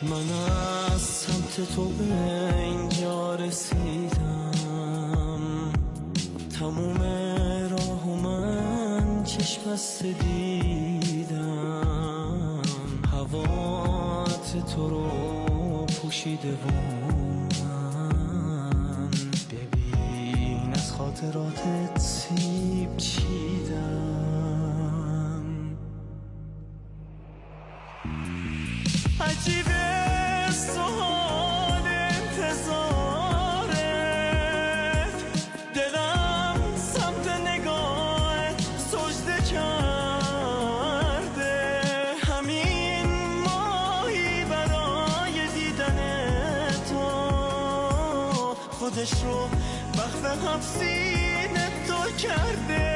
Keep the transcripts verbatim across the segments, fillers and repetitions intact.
من از سمت تو به اینجا رسیدم، تموم راهو من چشم بسته دیدم، هوات تو رو پوشیده و من ببین از خاطراتت سیب چیدم. عجیبه سوال انتظارت، دلم سمت نگاهت سجده کرده، همین ماهی برای دیدن تو خودش رو وقف حبسینه تو کرده.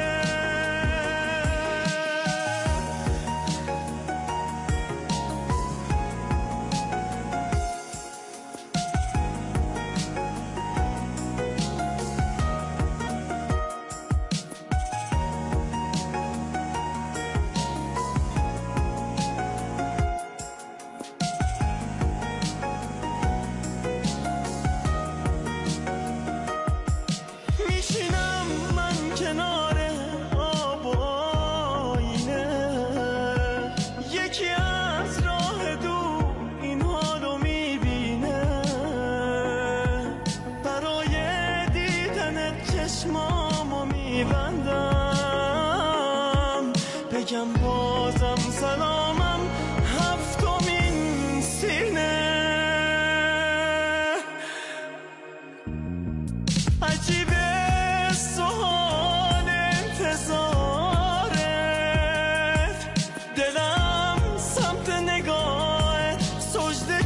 چشمامو میبندم بگم بازم سلامم هفتمین سینه. عجیبه سوال انتظارت، دلم سمت نگاهت سجده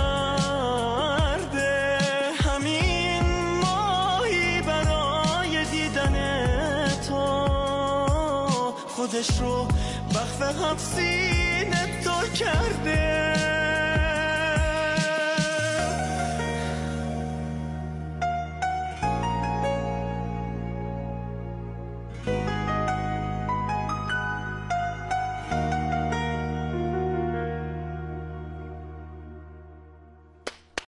کرده، همین ماهی برای دیدن تو خودش رو وقف حبسینه تو کرده.